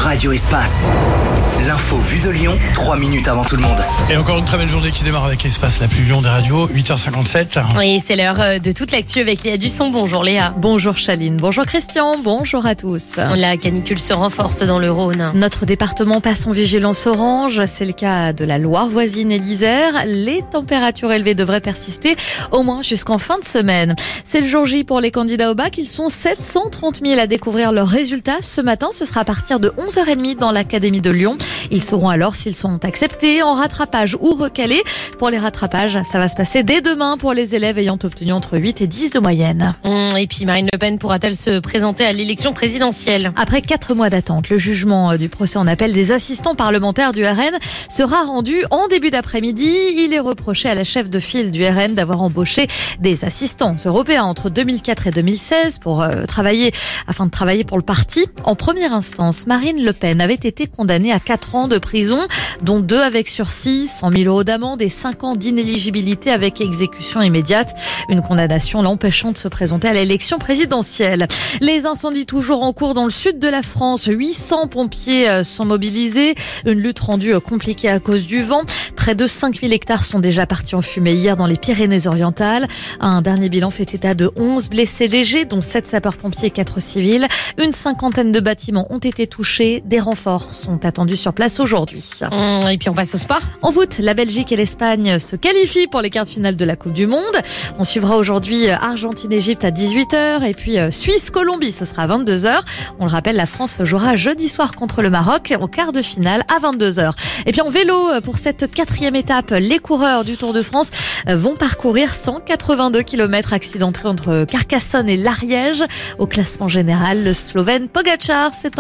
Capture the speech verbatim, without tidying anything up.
Radio Espace. L'info vue de Lyon, trois minutes avant tout le monde. Et encore une très belle journée qui démarre avec Espace, la plus Lyon des radios, huit heures cinquante-sept. Oui, c'est l'heure de toute l'actu avec Léa Dusson. Bonjour Léa. Bonjour Chaline, bonjour Christian, bonjour à tous. La canicule se renforce dans le Rhône. Notre département passe en vigilance orange, c'est le cas de la Loire voisine et l'Isère. Les températures élevées devraient persister au moins jusqu'en fin de semaine. C'est le jour J pour les candidats au bac, ils sont sept cent trente mille à découvrir leurs résultats. Ce matin, ce sera à partir de onze heures trente dans l'Académie de Lyon. Ils sauront alors s'ils sont acceptés, en rattrapage ou recalés. Pour les rattrapages, ça va se passer dès demain pour les élèves ayant obtenu entre huit et dix de moyenne. Et puis Marine Le Pen pourra-t-elle se présenter à l'élection présidentielle ? Après quatre mois d'attente, le jugement du procès en appel des assistants parlementaires du R N sera rendu en début d'après-midi. Il est reproché à la chef de file du R N d'avoir embauché des assistants européens entre deux mille quatre et deux mille seize pour euh, travailler, afin de travailler pour le parti. En première instance, Marine Le Pen avait été condamnée à quatre ans de prison, dont deux avec sursis, cent mille euros d'amende et cinq ans d'inéligibilité avec exécution immédiate. Une condamnation l'empêchant de se présenter à l'élection présidentielle. Les incendies toujours en cours dans le sud de la France. huit cents pompiers sont mobilisés. Une lutte rendue compliquée à cause du vent. Près de cinq mille hectares sont déjà partis en fumée hier dans les Pyrénées-Orientales. Un dernier bilan fait état de onze blessés légers, dont sept sapeurs-pompiers et quatre civils. Une cinquantaine de bâtiments ont été touchés. Des renforts sont attendus sur place aujourd'hui. Et puis on passe au sport. En foot, la Belgique et l'Espagne se qualifient pour les quarts de finale de la Coupe du Monde. On suivra aujourd'hui Argentine-Égypte à dix-huit heures et puis Suisse-Colombie, ce sera à vingt-deux heures. On le rappelle, la France jouera jeudi soir contre le Maroc au quart de finale à vingt-deux heures. Et puis en vélo, pour cette quatrième étape, les coureurs du Tour de France vont parcourir cent quatre-vingt-deux kilomètres accidentés entre Carcassonne et l'Ariège. Au classement général, le Slovène Pogačar s'est